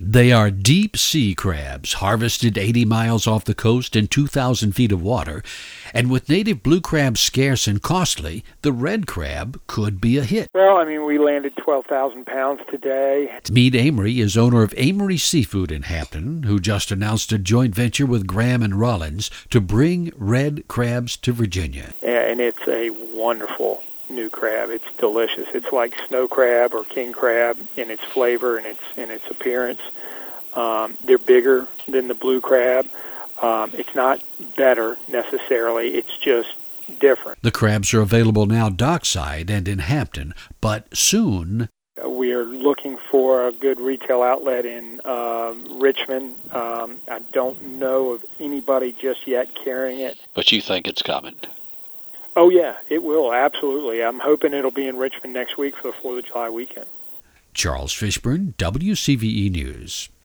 They are deep-sea crabs, harvested 80 miles off the coast in 2,000 feet of water. And with native blue crabs scarce and costly, the red crab could be a hit. Well, we landed 12,000 pounds today. Meade Amory is owner of Amory Seafood in Hampton, who just announced a joint venture with Graham and Rollins to bring red crabs to Virginia. And it's a wonderful new crab. It's delicious. It's like snow crab or king crab in its flavor and its appearance. They're bigger than the blue crab. It's not better necessarily. It's just different. The crabs are available now dockside and in Hampton, but soon we are looking for a good retail outlet in Richmond. I don't know of anybody just yet carrying it. But you think it's coming? Oh, yeah, it will, absolutely. I'm hoping it'll be in Richmond next week for the 4th of July weekend. Charles Fishburne, WCVE News.